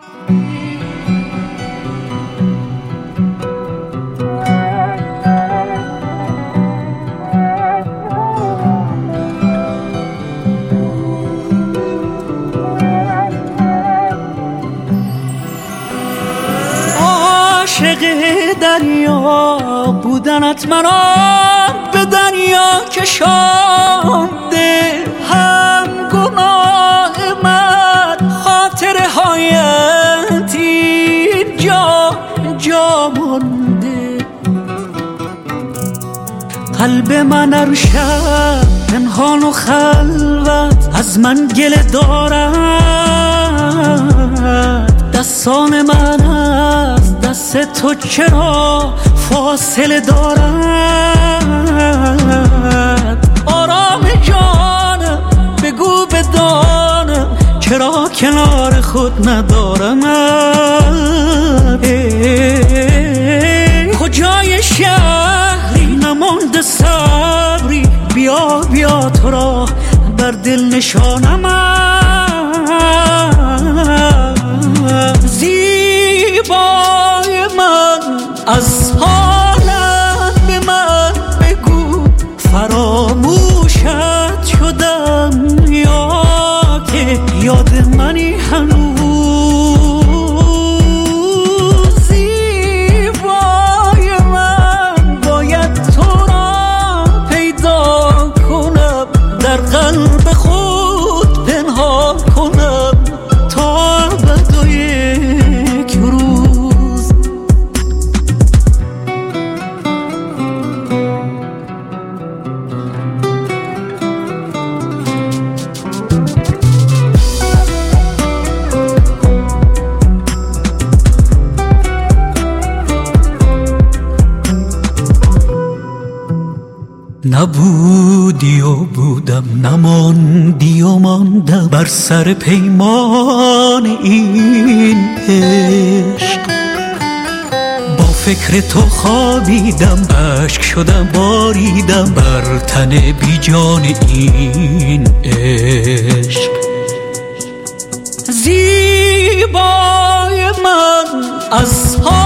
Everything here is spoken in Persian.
عاشق دریا بودنت منو به دریا کشانده، هم گناه من خاطره هایت اینجا مانده. قلب من هر شب پنهان و خلوت از من گله دارد، دستان من از دست تو چرا فاصله دارد؟ آرام جانم بگو بدانم چرا کنار خود ندارم. کجای شهری نمانده صبری، بیا تو را بر دل نشانم. زیبای من از حالت به من بگو، فراموشت شدم یا که یاد منی هنوز؟ زیبای من باید تو را پیدا کنم، در قلب خود پنهان کنم تا ابد و یک روز. نبودی و بودم، نماندی و ماندم بر سر پیمان این عشق. با فکر تو خوابیدم، اشک شدم باریدم بر تن بی جان این عشق. زیبای من از